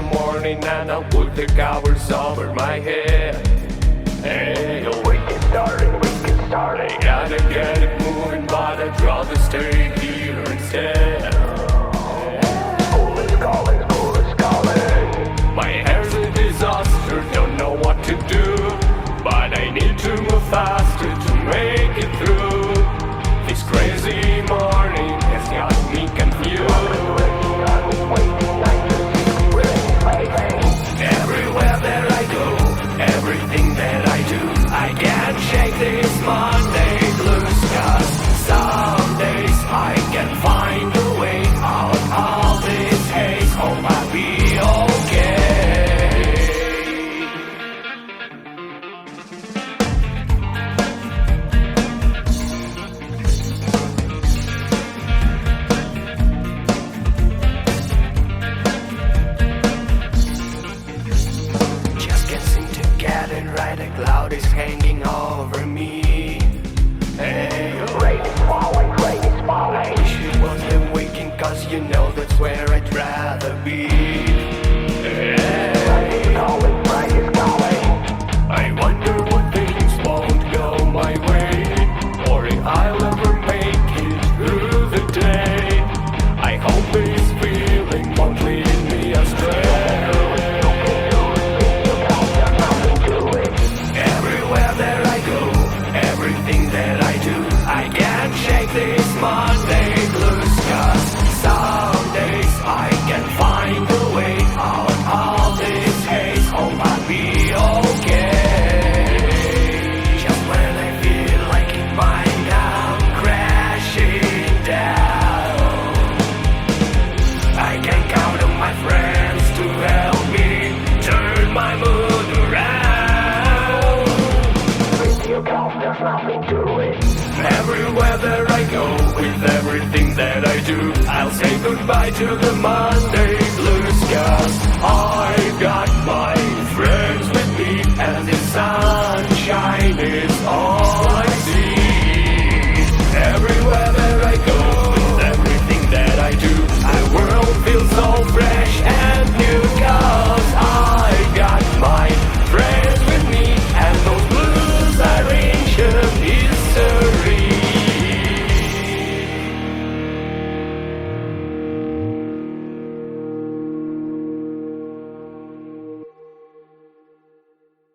morning and I'll put the covers over my head. Hey, we can start it, I gotta get it moving, but I'd rather stay here instead. School is calling. My hair's a disaster, don't know what to do, but I need to move faster to make it through. This crazy morning has got me confused. Everywhere that I go, everything that I do, I can't shake this Monday blues, 'cause some days I can find a way out of this haze. Hope I'll be okay. Just can't seem to get it right, a cloud is hanging over me. Hey, rain is falling. I wish it wasn't waking, 'cause you know that's where I'd rather be. Hey, rain is calling. I wonder what things won't go my way, or if I'll ever make it through the day. I hope this feeling won't lead me astray. Everywhere that I go, everything that I do, I can't shake this Monday blues, 'cause some days I can find a way out of this haze. Hope I'll be okay. Just when I feel like it might come crashing down, I can count on my friends to help me turn my mood around. With you come, there's nothing to it. Everywhere that I go, with everything that I do, I'll say goodbye to the Monday blues, 'cause all